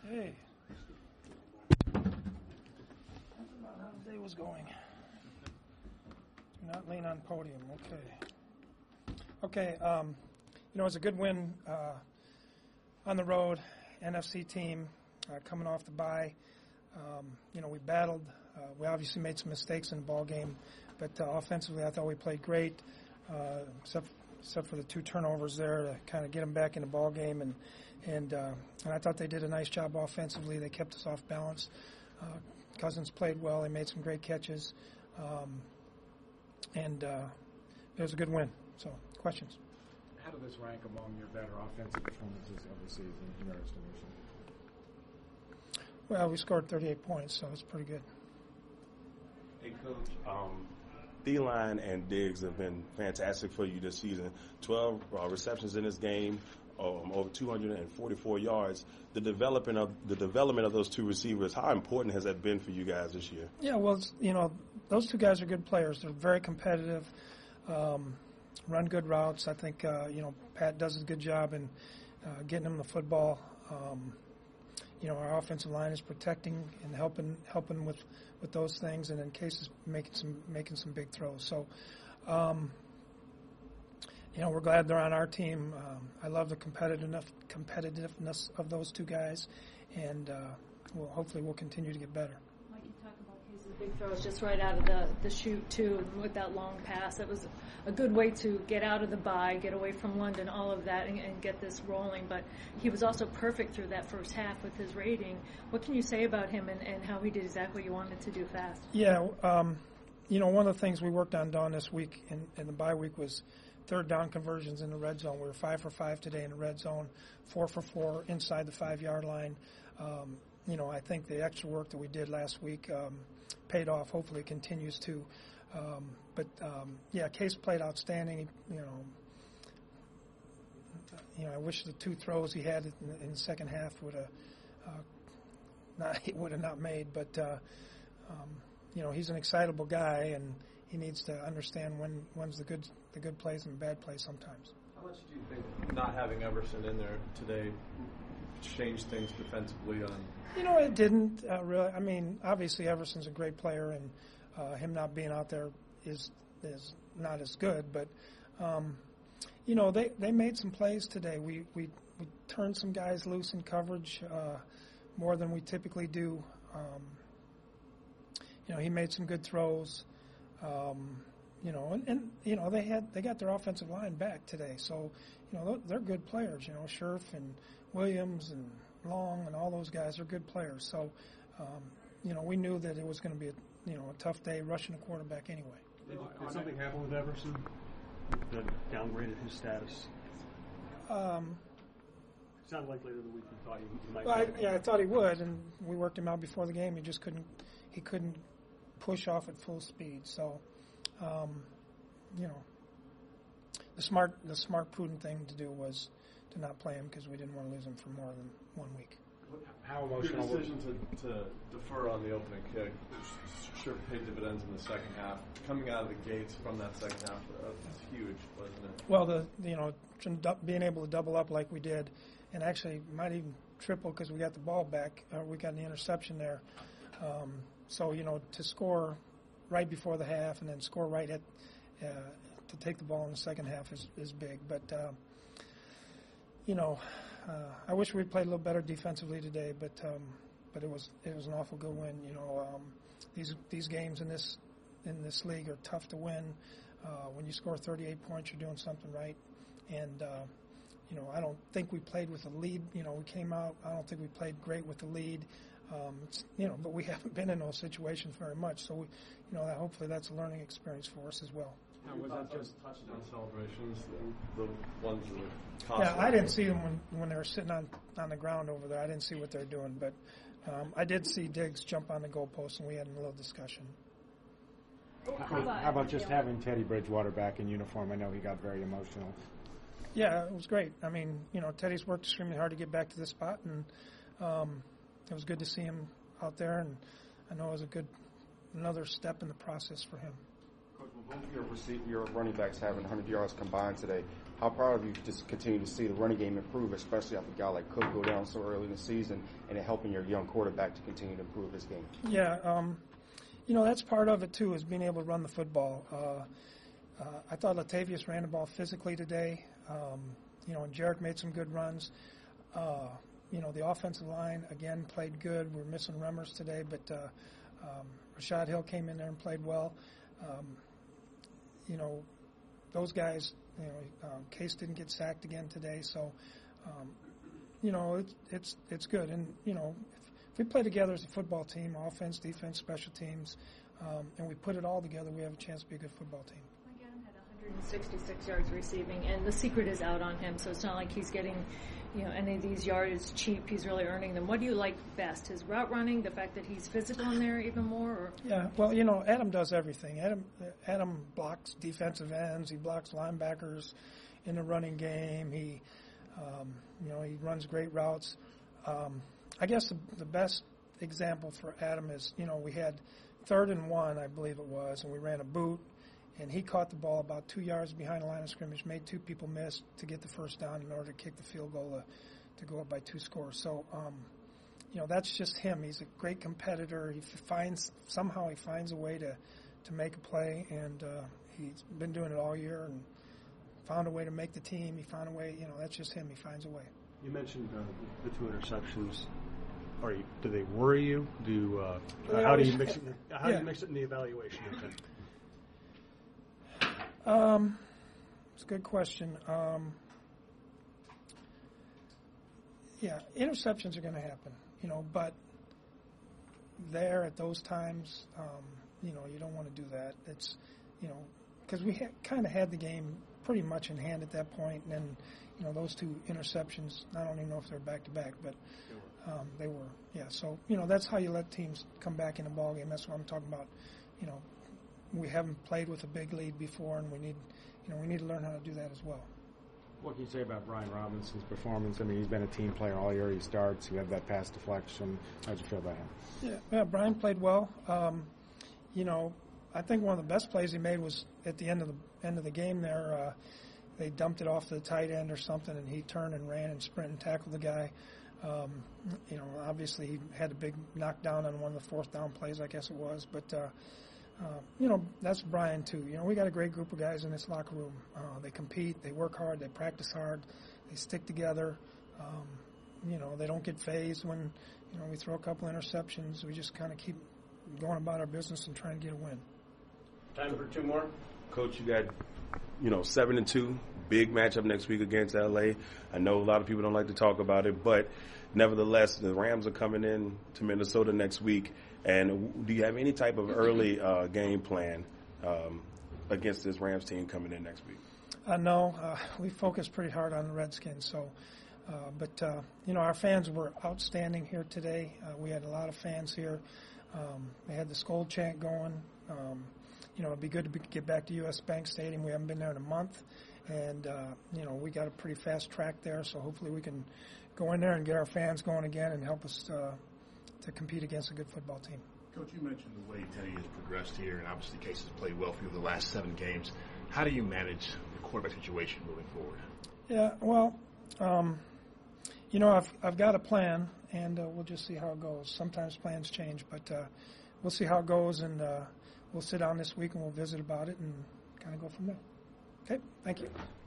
Hey. About how the day was going. Do not lean on podium. Okay. It was a good win on the road. NFC team coming off the bye. We battled. We obviously made some mistakes in the ball game, but offensively, I thought we played great, except for the 2 turnovers there to kind of get them back in the ball game. And I thought they did a nice job offensively. They kept us off balance. Cousins played well. They made some great catches, and it was a good win. So, questions? How did this rank among your better offensive performances of the season in your estimation? Well, we scored 38 points, so it's pretty good. Hey, Coach. D-line and Diggs have been fantastic for you this season. 12 receptions in this game, over 244 yards. The development of those 2 receivers, how important has that been for you guys this year? Yeah, well, those 2 guys are good players. They're very competitive, run good routes. I think, Pat does a good job in getting them the football. Our offensive line is protecting and helping with those things, and in cases making some big throws. So, we're glad they're on our team. I love the competitiveness of those 2 guys, and hopefully we'll continue to get better. Mike, you talk about Case's big throws just right out of the chute too, with that long pass. It was a good way to get out of the bye, get away from London, all of that, and get this rolling. But he was also perfect through that first half with his rating. What can you say about him and how he did exactly what you wanted to do fast? Yeah, one of the things we worked on, Dawn, this week in the bye week was 3rd down conversions in the red zone. We were 5 for 5 today in the red zone, 4 for 4 inside the 5-yard line. I think the extra work that we did last week paid off. Hopefully it continues to. Case played outstanding. I wish the 2 throws he had in the second half would have not made. But he's an excitable guy, and he needs to understand when's the good plays and the bad plays sometimes. How much do you think not having Everson in there today changed things defensively on? It didn't really. I mean, obviously Everson's a great player, and him not being out there is not as good. But they made some plays today. We turned some guys loose in coverage more than we typically do. He made some good throws. They got their offensive line back today, so they're good players. Scherf and Williams and Long and all those guys are good players. So we knew that it was going to be a tough day rushing a quarterback anyway. Did something happen with Everson that downgraded his status? It sounded like later in the week you thought he might. I thought he would, and we worked him out before the game. He just couldn't. He couldn't push off at full speed. So, the smart, prudent thing to do was to not play him because we didn't want to lose him for more than 1 week. How emotional? Your decision to defer on the opening kick sure paid dividends in the second half. Coming out of the gates from that second half, that's huge, wasn't it? Well, being able to double up like we did, and actually might even triple because we got the ball back. We got the interception there. To score right before the half and then score right at to take the ball in the second half is big. But I wish we'd played a little better defensively today. But it was an awful good win. These games in this league are tough to win. When you score 38 points, you're doing something right. And I don't think we played with a lead. We came out. I don't think we played great with the lead. But we haven't been in those situations very much. So, hopefully that's a learning experience for us as well. Was that just touchdown celebrations, the ones that were costly? Yeah, I didn't see them when they were sitting on the ground over there. I didn't see what they were doing. But I did see Diggs jump on the goalpost, and we had a little discussion. How about just having Teddy Bridgewater back in uniform? I know he got very emotional. Yeah, it was great. I mean, Teddy's worked extremely hard to get back to this spot, and it was good to see him out there, and I know it was another step in the process for him. Coach, will both of your running backs having 100 yards combined today, how proud of you just continue to see the running game improve, especially after a guy like Cook go down so early in the season, and it helping your young quarterback to continue to improve his game? Yeah, that's part of it too, is being able to run the football. I thought Latavius ran the ball physically today. And Jarek made some good runs. The offensive line, again, played good. We're missing Remmers today, but Rashad Hill came in there and played well. Those guys, Case didn't get sacked again today, so, it's good. And, if we play together as a football team, offense, defense, special teams, and we put it all together, we have a chance to be a good football team. 166 yards receiving, and the secret is out on him, so it's not like he's getting, any of these yards cheap. He's really earning them. What do you like best? His route running, the fact that he's physical in there even more? Or? Yeah, well, Adam does everything. Adam blocks defensive ends. He blocks linebackers in the running game. He, he runs great routes. I guess the best example for Adam is, we had 3rd and 1, I believe it was, and we ran a boot. And he caught the ball about 2 yards behind the line of scrimmage, made 2 people miss to get the first down in order to kick the field goal to go up by 2 scores. So, that's just him. He's a great competitor. He finds a way to make a play, and he's been doing it all year and found a way to make the team. He found a way. That's just him. He finds a way. You mentioned the 2 interceptions. Do they worry you? How do you mix it? How do you mix it in the evaluation? It's a good question. Interceptions are going to happen, but there at those times, you don't want to do that. It's, because we kind of had the game pretty much in hand at that point, and then, those 2 interceptions, I don't even know if they're back-to-back, but they were. Yeah, so, that's how you let teams come back in a ball game. That's what I'm talking about, We haven't played with a big lead before, and we need to learn how to do that as well. What can you say about Brian Robinson's performance? I mean, he's been a team player all year. He starts. You have that pass deflection. How'd you feel about him? Yeah, Brian played well. I think one of the best plays he made was at the end of the game there. They dumped it off to the tight end or something, and he turned and ran and sprinted and tackled the guy. Obviously he had a big knockdown on one of the 4th down plays, I guess it was, but. That's Brian, too. We got a great group of guys in this locker room. They compete, they work hard, they practice hard, they stick together. They don't get phased when, we throw a couple interceptions. We just kind of keep going about our business and trying to get a win. Time for 2 more. Coach, you got, 7-2, big matchup next week against LA. I know a lot of people don't like to talk about it, but nevertheless, the Rams are coming in to Minnesota next week. And do you have any type of early game plan against this Rams team coming in next week? No. We focus pretty hard on the Redskins. So, but our fans were outstanding here today. We had a lot of fans here. They had the Skol chant going. It'd be good to get back to U.S. Bank Stadium. We haven't been there in a month. And, we got a pretty fast track there. So hopefully we can go in there and get our fans going again and help us to compete against a good football team. Coach, you mentioned the way Teddy has progressed here, and obviously Case has played well for you the last 7 games. How do you manage the quarterback situation moving forward? Yeah, well, I've got a plan, and we'll just see how it goes. Sometimes plans change, but we'll see how it goes, and we'll sit down this week and we'll visit about it and kind of go from there. Okay, thank you.